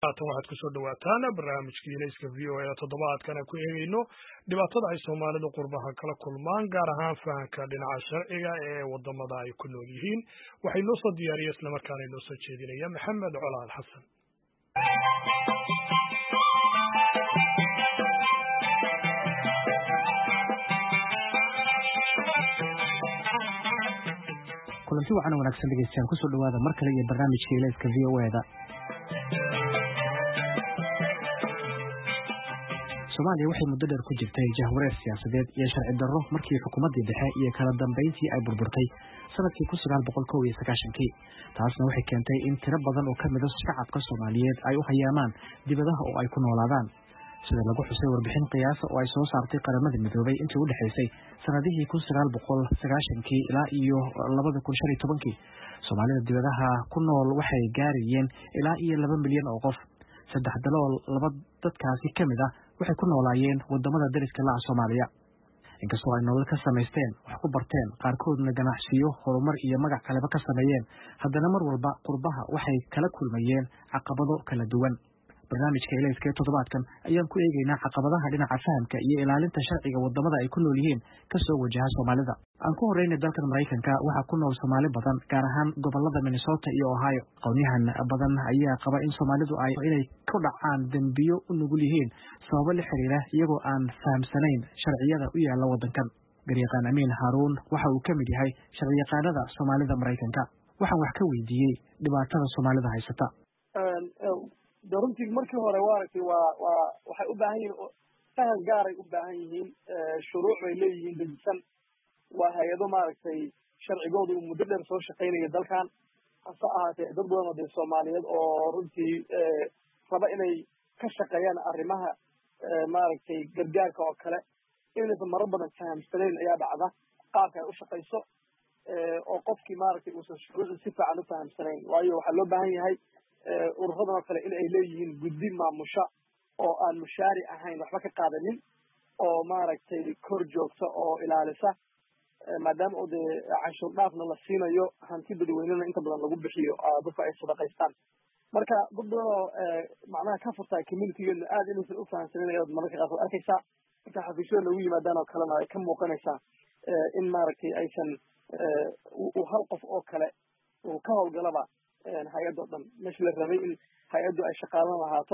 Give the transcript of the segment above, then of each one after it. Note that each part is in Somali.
haatan waxaad ku soo dhawaataan barnaamijkii ilayska VOA toddobaadkana ku eegayno dhibaatada ay Soomaalidu qurbaha kala kulmaan gaar ahaan fahanka dhinaca sharciga ee wadamada ay ku nool yihiin waxay noo soo diyaariyay isla markaana inoo soo jeedinaya Maxamed Colaal Xasan. kulanti waxaan wanaagsan dhegeystayaal ku soo dhawaada mar kale iyo barnaamijka ilayska VOA-da. Soomaaliya waxay muddo dheer ku jirtay jahwareer siyaasadeed iyo sharci darro markii xukuumaddii dhexe iyo kala dambeyntii ay burburtay sanadkii 1991. Taasna waxay keentay in tiro badan oo ka mid ah shacabka Soomaaliyeed ay u hayaamaan dibadaha oo ay ku noolaadaan. Sida lagu xusay warbixin qiyaas oo ay soo saartay qaramada midoobay intii u dhaxaysay sanadihii 1990 ilaa iyo 2015, Soomaalida dibadaha ku nool waxay gaarayeen ilaa iyo 2 milyan oo qof. 3 dadkaasi ka mid ah waxay ku noolaayeen wadamada dariska la ah Soomaaliya. Inkastoo ay nolol ka samaysteen, wax ku barteen, qaarkoodna ganacsiyo, horumar iyo magac kaleba ka sameeyeen, haddana mar walba qurbaha waxay kala kulmayeen caqabado kala duwan. barnaamijka ilayska ee toddobaadkan ayaan ku eegaynaa caqabadaha dhinaca fahamka iyo ilaalinta sharciga wadamada ay ku nool yihiin ka soo wajaha Soomaalida. Aan ku horeynay dalkan Mareykanka waxaa ku nool Soomaali badan, gaar ahaan gobolada Minnesota iyo Ohio. Qowmiyahan badan ayaa qaba in Soomaalidu ay inay ku dhacaan dambiyo u nugul yihiin sababo la xiriira iyagoo aan fahamsanayn sharciyada u yaala wadankan. Garyaqaan Amiin Haruun waxa uu ka mid yahay sharciyaqaanada Soomaalida Mareykanka. Waxaan wax ka weydiiyey dhibaatada Soomaalida haysata. runtii markii hore waaragtay waxay u baahan yihiin faham gaaray u baahan yihiin shuruuc bay leeyihiin dejisan waa hay-ado maaragtay sharcigooda uu muddo dheer soo shaqaynaya dalkan hase ahaatee dad badan oo dee Soomaaliyeed oo runtii raba inay ka shaqeeyaan arrimaha maaragtay gargaarka oo kale inaysan marar badan fahamsanayn ayaa dhacda qaabka ay u shaqayso oo qofkii maaragtay uusan shuruucda si fiican u fahamsanayn. waayo waxaa loo baahan yahay ururadan oo kale in ay leeyihiin guddi maamusha oo aan mushaari ahayn waxba ka qaadanin oo maaragtay kor joogta oo ilaalisa maadaama oo dee canshuur dhaafna la siinayo hanti dadweynena inta badan lagu bixiyo dadku ay sadaqaystaan. marka dad badan oo macnaha ka furtaa communitygeedna aad inaysan u fahamsanin ayaad mararka qaarkood arkaysaa. marka xafiisyada lagu yimaadaan oo kalena ay ka muuqanaysaa in maaragtay aysan hal qof oo kale uu ka howlgalaba hay-addo dhan meesha la rabay in hay-addu ay shaqaalan lahaato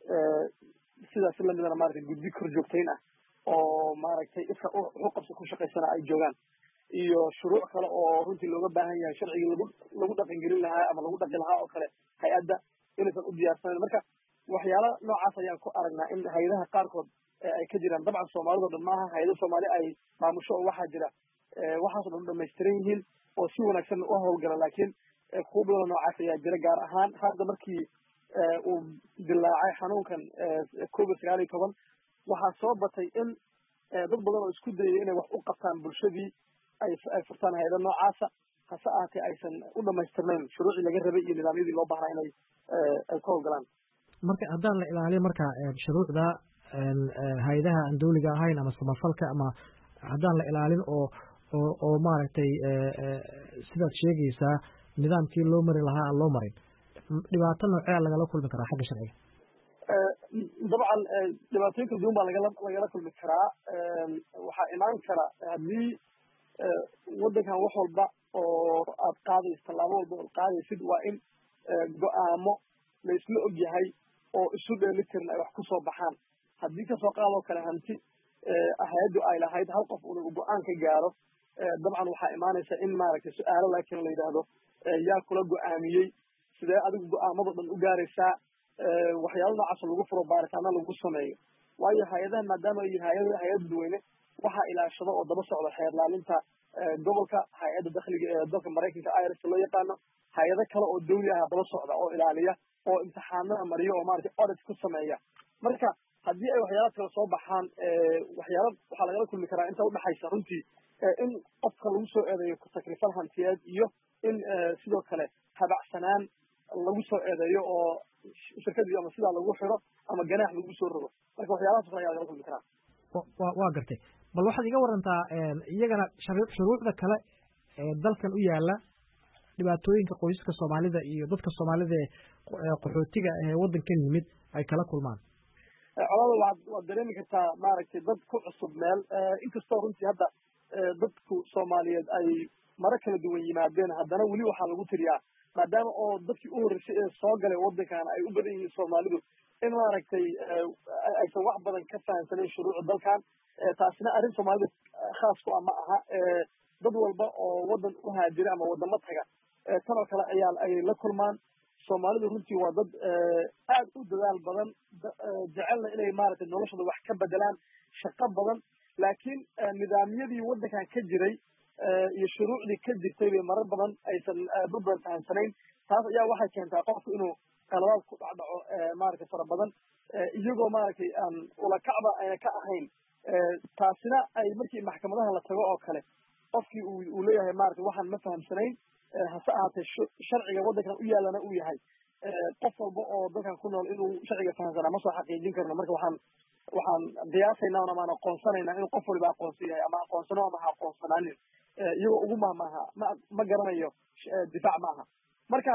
sidaas lamidana maaragtay guddi kor joogtayn ah oo maaragtay iska uqabsi ku shaqaysana ay joogaan iyo shuruuc kale oo runtii looga baahan yahay sharcigii lagu dhaqangelin lahaa ama lagu dhaqi lahaa oo kale hay-adda inaysan u diyaarsanayn. marka waxyaala noocaas ayaan ku aragnaa in hay-adaha qaarkood ay ka jiraan. dabcan Soomaalida dhan maaha, hay-ado Soomaali ay maamusho oo waxaa jira waxaasoo dhan dhamaystiran yihiin oo si wanaagsan u howlgala, laakiin kuwa badan noocaas ayaa jira. gaar ahaan hadda markii uu dilaacay xanuunkan COVID-19 waxaa soo batay in dad badan oo isku dayay inay wax u qabtaan bulshadii ay furtaan hay-ado noocaasa, hase ahaatee aysan u dhamaystirnayn shuruucii laga rabay iyo nidaamyadii loo baahnaa inay ay ka howlgalaan. marka haddaan la ilaaliyo marka shuruucda hay-adaha aan dawliga ahayn ama samafalka ama haddaan la ilaalin oo maaragtay sidaad sheegaysaa nidaamkii loo mari lahaa aan loo marin, dhibaato noocee lagala kulmi karaa xagga sharciga? dabcan dhibaatooyin kala duwan baa lagala kulmi karaa. waxaa imaan kara haddii waddankan wax walba oo aad qaadayso tallaabo walba ood qaadaysid waa in go-aamo la isla og yahay oo isu dheelitiran ay wax ku soo baxaan. haddii kasoo qaadoo kale hanti hay-addu ay lahayd hal qof uu go-aan ka gaaro, dabcan waxaa imaanaysa in maaragtay su-aalo laakiin la yidhaahdo yaa kula go-aamiyey, sidee adigu go-aamado dhan u gaaraysaa, waxyaalo noocaas lagu furo baaritaana lagu sameeyo. waayo hay-adaha maadaama ay yihiin hay-ad dadweyne waxaa ilaashado oo daba socda xeer ilaalinta gobolka, hay-adda dakhliga ee dalka Mareykanka IRS loo yaqaano, hay-ado kale oo dawli ah daba socda oo ilaaliya oo imtixaanada mariyo oo maaragtay audit ku sameeya. marka haddii ay waxyaala kale soo baxaan waxaa lagala kulmi karaa inta udhaxaysa runtii in qofka lagu soo eedeeyo ku-takrifal hantiyeed iyo in sidoo kale habacsanaan lagu soo eedeeyo oo shirkadii ama sidaa lagu xiro ama ganaax lagu soo rogo. marka waxyaalahaas kale ayaa lagala kulmi karaa. waa gartay. bal waxaad iga warantaa iyagana shuruucda kale ee dalkan u yaala dhibaatooyinka qoysaska Soomaalida iyo dadka Soomaalida ee qaxootiga ee waddankan yimid ay kala kulmaan? Colaada waa dareemi kartaa maaragtay dad ku cusub meel inkastoo runtii hadda dadku Soomaaliyeed ay mara kala duwan yimaadeen haddana weli waxaa lagu tiriyaa maadaama oo dadkii u horreysay ee soo galay waddankan ay u badan yihiin Soomaalidu in maaragtay aysan wax badan ka fahansaneyn shuruucda dalkan taasina arrin Soomaalida khaas ku ah ma aha dad walba oo waddan u haajira ama waddamo taga tan oo kale ay la kulmaan Soomaalidu runtii waa dad aad u dadaal badan jecelna inay maaragtay noloshooda wax ka bedelaan shaqo badan laakiin nidaamyadii waddankan ka jiray iyo shuruucdii ka jirtay bay marar badan aysan aad u badan fahamsanayn taas ayaa waxay keentaa qofku inuu qaladaad ku dhacdhaco maaragtay fara badan iyagoo maaragtay aan ulakacba ayna ka ahayn taasina ay markii maxkamadaha la tago oo kale qofkii uu leeyahay maaragtay waxaan ma fahamsanayn hase ahaatee sharciga waddankan u yaalana uu yahay qof walba oo dalkan ku nool inuu sharciga fahamsanaa ma soo xaqiijin karno marka waxaan qiyaasaynaa amaan aqoonsanaynaa inuu qof waliba aqoonsan yahay ama aqoonsano ama ha aqoonsanaanin iyagoo ugu mahmaaha ma garanayo difaac ma aha marka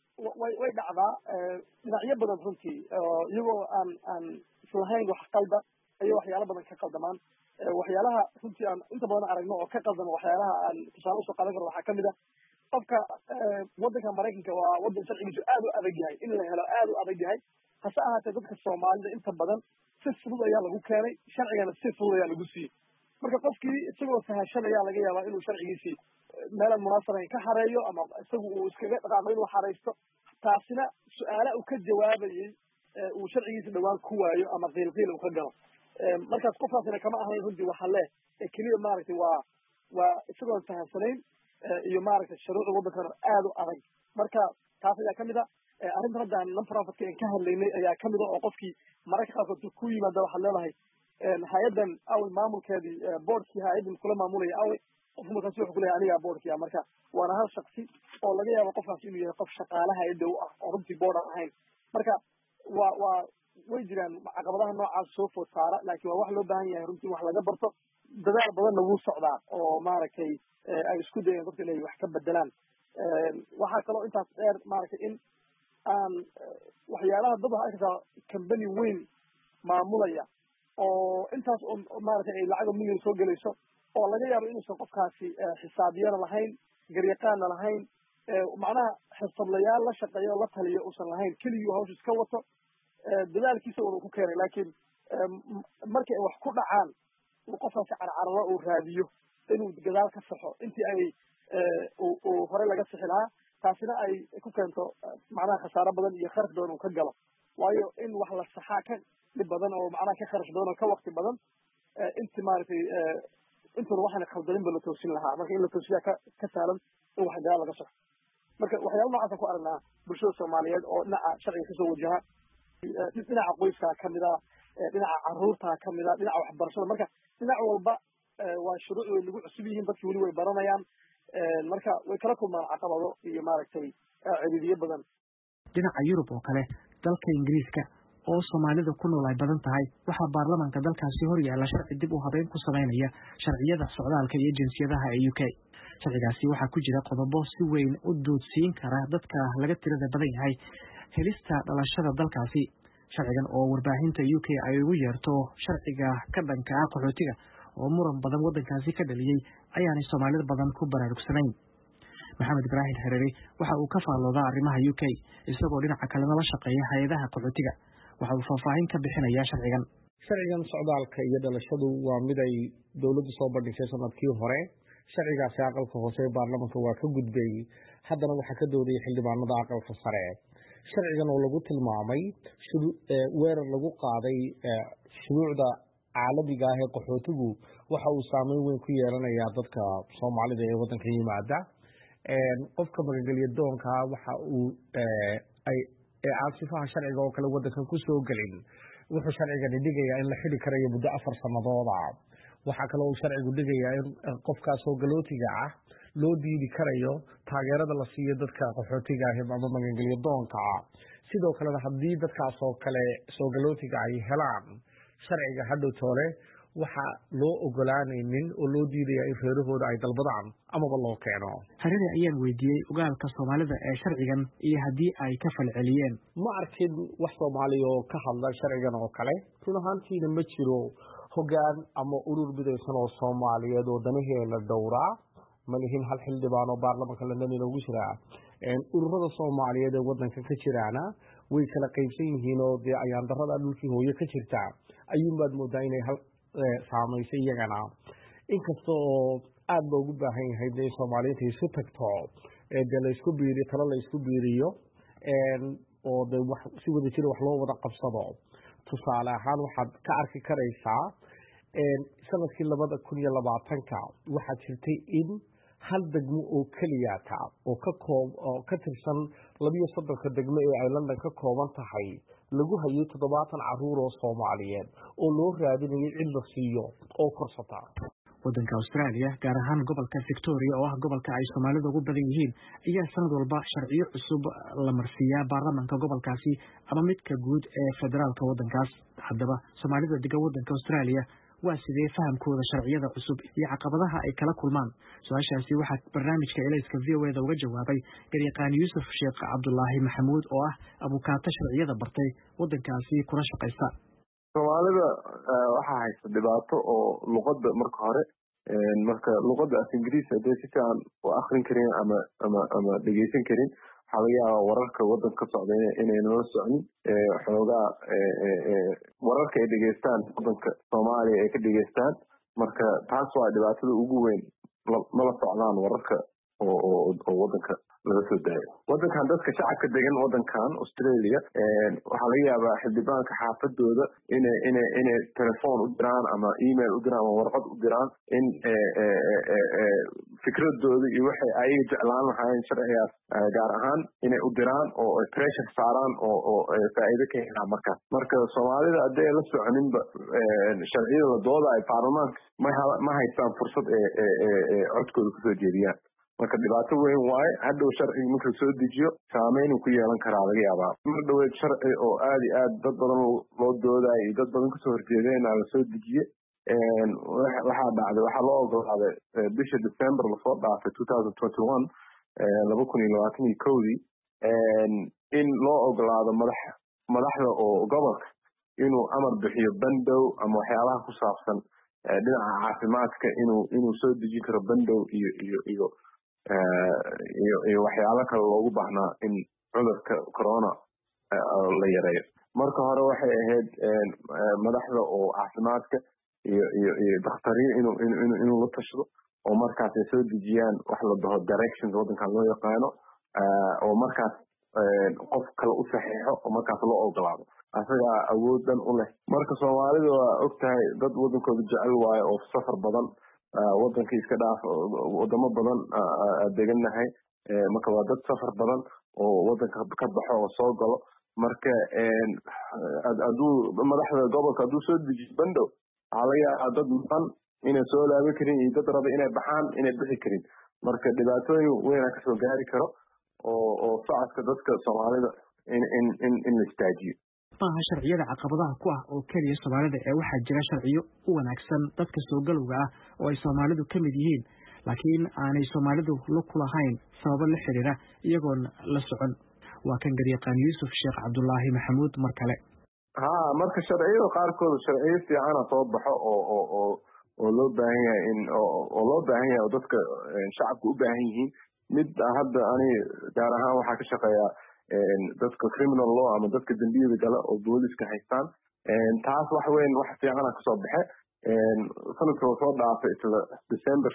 way dhacdaa dhinacyo badan runtii iyagoo aan islahayn wax qalda ayay waxyaalo badan ka qaldamaan waxyaalaha runtii aan inta badan aragno oo ka qaldama waxyaalaha aan tusaale usoo qaadan karo waxaa kamid a qofka waddanka Maraykanka waa waddan sharcigiisu aad u adag yahay in la helo aad u adag yahay hase ahaatee dadka Soomaalida inta badan si fudud ayaa lagu keenay sharcigana si fudud ayaa lagu siiyey marka qofkii isagoo sahashan ayaa laga yaabaa inuu sharcigiisii meelaan munaasabayn ka xareeyo ama isagu uu iskaga dhaqaaqo inuu xareysto taasina su-aala uu ka jawaabayey uu sharcigiisa dhawaan ku waayo ama qiilqiil uu ka galo markaas qofkaasina kama ahayn runtii waxa leh keliya maaragtay waa isagoon fahamsanayn iyo maaragtay shuruucda waddankan aad u adag marka taas ayaa kamid a arrinta hadda aan non-profitka aan ka hadlaynay ayaa kamid a oo qofkii mararka qaarkood ku yimaada waxaad leedahay hay-addan awey maamulkeedii boardkii hay-addan kula maamulaya awey qofku markaasi wuxuu kuleeyahay anigaa boardkia marka waana hal shaksi oo laga yaabo qofkaasi inuu yahay qof shaqaale hay-adda u ah oo runtii board aan ahayn marka waa way jiraan caqabadaha noocaas soo food saara laakiin waa wax loo baahan yahay runtii wax laga barto dadaal badanna wuu socdaa oo maaragtay ay isku dayeen dadka inay wax ka bedelaan waxaa kaloo intaas dheer maaragtay in aan waxyaalaha dad waxaa arkaysaa company weyn maamulaya oo intaas oo maaragtay ay lacaga milyan soo gelayso oo laga yaabo inuusan qofkaasi xisaabyana lahayn garyaqaanna lahayn macnaha xirfadlayaal la shaqeeyo oo la taliyo uusan lahayn keligii hawsha iska wato dadaalkiisa uu ku keenay laakiin markay wax ku dhacaan uu qofkaasi carcararo uu raadiyo inuu gadaal ka saxo intii ay uu hore laga sixi lahaa taasina ay ku keento macnaha khasaaro badan iyo kharash badan uu ka galo waayo in wax la saxaa ka dhib badan oo macnaha ka kharash badan oo ka waqti badan inti maaragtay intuna waxaana khaldanin ba la toosin lahaa marka in la toosiyaa ka saalan in wax gadaal laga saxo marka waxyaaba noocaasa ku aragnaa bulshada Soomaaliyeed oo dhinaca sharciga kasoo wajaha dhinaca qoyskaa kamid a dhinaca caruurtaa kamid a dhinaca waxbarashada marka dhinac walba waa shuruuc way lagu cusub yihiin dadki weli way baranayaan marka way kala kulmaan caqabado iyo maaragtay ciriiriyo badan dhinaca Yurub oo kale dalka Ingiriiska oo Soomaalida ku nool ay badan tahay waxaa baarlamaanka dalkaasi hor yaalla sharci dib u habeyn ku sameynaya sharciyada socdaalka iyo jinsiyadaha ee UK sharcigaasi waxaa ku jira qodobo si weyn u doodsiin kara dadka laga tirada badan yahay helista dhalashada dalkaasi sharcigan oo warbaahinta UK ay ugu yeerto sharciga ka dhanka ah qaxootiga oo muran badan waddankaasi ka dhaliyay ayaanay Soomaalida badan ku baraarugsanayn Maxamed Ibrahim Hareeri waxa uu ka faalloodaa arrimaha UK isagoo dhinaca kalena la shaqeeya hay'adaha qaxootiga waxa uu faahfaahin ka bixinayaa sharcigan socdaalka iyo dhalashadu waa mid ay dowladdu soo bandhigtay sanadkii hore sharcigaasi aqalka hoose ee baarlamaanka waa ka gudbay haddana waxaa ka doodayay xildhibaanada aqalka sare sharcigan oo lagu tilmaamay weerar lagu qaaday shuruucda caalamiga ah ee qaxootigu waxa uu saameyn weyn ku yeelanayaa dadka Soomaalida ee waddanka yimaada qofka magangelya doonka waxa uu aan sifaha sharciga oo kale waddankan ku soo gelin wuxuu sharcigani dhigayaa in la xidhi karayo muddo 4 sanadooda waxaa kaloo uu sharcigu dhigayaa in qofkaas oo galootiga ah loo diidi karayo taageerada la siiyo dadka qaxootiga ah ama magangelya doonka sidoo kalena haddii dadkaas oo kale soo galootiga ay helaan sharciga hadhow toole waxa loo ogolaanaynin oo loo diidaya in reerahooda ay dalbadaan amaba loo keeno. Harare ayaan weydiiyey ogaalka Soomaalida ee sharcigan iyo haddii ay ka falceliyeen. Ma arkin wax Soomaali oo ka hadla sharcigan oo kale. Run ahaantiina ma jiro hoggaan ama urur midaysan oo Soomaaliyeed oo danaheena dhowraa. ma lihin hal xildhibaan oo baarlamaanka London inoogu jira. ururada Soomaaliyeed ee wadanka ka jiraana way kala qaybsan yihiin oo dee ayaan darrada dhulkii hooyo ka jirta ayuunbaad moodaa inay hal saamaysay iyagana. inkasta oo aad loogu baahan yahay dee Soomaaliyeed isu tagto dee la isku biiriyo talo la isku biiriyo oo dee wax si wada jira wax loo wada qabsado. tusaale ahaan waxaad ka arki karaysaa sanadkii 2020 waxaa jirtay in hal degmo oo keliya oo ka tirsan 32 degmo ee ay London ka kooban tahay lagu hayay 70 caruur oo Soomaaliyeed oo loo raadinayay cid la siiyo oo korsata. Wadanka Australia gaar ahaan gobolka Victoria oo ah gobolka ay Soomaalidu ugu badan yihiin ayaa sanad walba sharciyo cusub la marsiiyaa baarlamaanka gobolkaasi ama midka guud ee federaalka wadankaas. Haddaba Soomaalida degan wadanka Australia waa sidee fahamkooda sharciyada cusub iyo caqabadaha ay kala kulmaan? Su'aashaasi waxaa barnaamijka Elayska VOA-da uga jawaabay garyaqaan Yuusuf Sheekh Cabdullaahi Maxamuud oo ah abukaata sharciyada bartay wadankaasi kuna shaqaysta. Soomaalida waxaa haysta dhibaato oo luqadda marka hore marka luqadda Ingiriis hadii si fiican u akhrin karin ama dhageysan karin waxaa laga yaabaa wararka wadanka ka socda inay nala socon xoogaa wararka ay dhageystaan wadanka Soomaaliya ay ka dhageystaan marka taas waa dhibaatada ugu weyn mala socdaan wararka oo wadanka laga soo daayo. wadankan dadka shacabka degan wadankan Australia waxaa laga yaabaa xildhibaanka xaafadooda inay telefoon u diraan ama email u diraan ama warqad u diraan in fikradooda iyo waxay ay jeclaan lahaayeen sharcigaas gaar ahaan inay u diraan oo pressure saaraan oo faa'iido ka helaan marka Soomaalida hadday la soconinba sharciyada la dooda ay baarlamaanka ma haystaan fursad ee codkooda kusoo jeediyaan. marka dhibaato weyn waaye hadhow sharciga marka soo dejiyo saameyn ku yeelan karaa laga yaabaa. mar dhaweed sharci oo aad iyo aad dad badan loo doodayo iyo dad badan kasoo horjeedeen la soo dejiye waxaa dhacday waxaa loo ogolaaday bisha December lasoo dhaafay 2021 2021 in loo ogolaado madaxda oo gobolka inuu amar bixiyo bandow ama waxyaabaha ku saabsan dhinaca caafimaadka inuu soo dejin karo bandow iyo waxyaalo kale loogu baahnaa in cudurka corona la yareeyo. marka hore waxay ahayd madaxda oo caafimaadka iyo dakhtariin inuu la tashado oo markaas ay soo dejiyaan wax la dhaho directions wadankan loo yaqaano oo markaas qof kale u saxiixo oo markaas loo ogolaado asagaa awoodan u leh. marka Soomaalida waa ogtahay dad wadankooda jecel waayo oo safar badan wadanka iska dhaaf wadamo badan degannahay marka waa dad safar badan oo wadanka ka baxo oo soo galo marka aduu madaxda gobolka aduu soo dejiyo bandow waxaa laga yaabaa dad maqan inay soo laaban karin iyo dad raba inay baxaan inay bixi karin marka dhibaatooyin weyn kasoo gaari karo oo socodka dadka Soomaalida in la istaajiyo. maaha sharciyada caqabadaha ku ah oo keliya Soomaalida ee waxaa jira sharciyo u wanaagsan dadka soo galowga ah oo ay Soomaalidu ka mid yihiin laakiin aanay Soomaalidu ku lahayn sababo la xiriira iyagoon la socon. waa kan garyaqaan Yuusuf Sheekh Cabdullaahi Maxamuud mar kale. marka sharciyada qaarkood sharciyo fiican soo baxo oo loo baahan yahay oo dadka shacabku u baahan yihiin mid hadda ani gaar ahaan waxaa ka shaqeeya dadka criminal law ama dadka dambiyada gala oo booliska haystaan taas wax weyn wax fiican kasoo baxe sanadka soo dhaafay isla December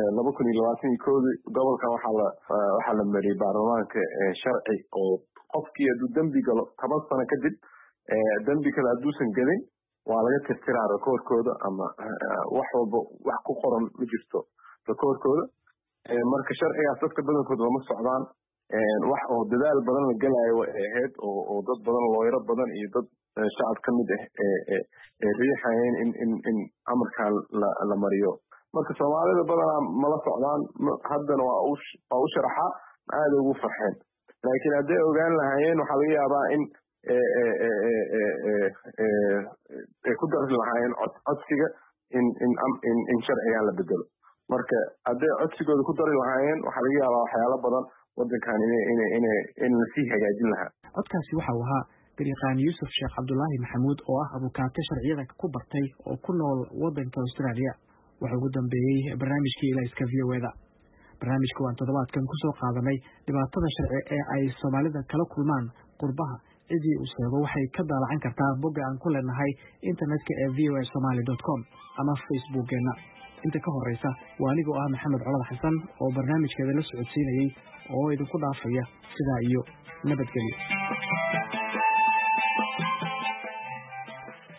2021 gobolkan waxaa la mariyay baarlamaanka sharci oo qofkii hadduu dambi galo 10 sano kadib dambi kale hadduusan gelin waa laga tirtiraa rekoorkooda ama wax walba wax ku qoran ma jirto rekoorkooda. marka sharcigaas dadka badankooda lama socdaan wax oo dadaal badan la galayo ay ahayd oo dad badan looyaro badan iyo dad shacab ka mid riixayeen in amarkan la mariyo. marka Soomaalida badanaa mala socdaan haddana waa u sharaxa aad ugu farxeen laakiin hadday ogaan lahaayeen waxaa laga yaabaa in ay ku dari lahaayeen codsiga in sharcigan la bedelo marka hadday codsigooda ku dari lahaayeen waxaa laga yaabaa waxyaalo badan wadankan in lasii hagaajin lahaa. codkaasi waxa uu ahaa garyaqaan yuusuf sheekh cabdulaahi maxamuud oo ah abukaate sharciyada ku bartay oo ku nool wadanka Australia. waxa ugu dambeeyey barnaamijkii ilayska VOAda. barnaamijka waan toddobaadkan ku soo qaadanay dhibaatada sharci ee ay Soomaalida kala kulmaan qurbaha. cidii uu sheego waxay ka daalacan kartaa bogga aan ku leenahay internetka ee voasomali.com ama facebookgeena. inta ka horeysa waa anigoo ah Maxamed Colad Xasan oo barnaamijkeeda la socodsiinayay oo idinku dhaafaya sidaa iyo nabadgelyo.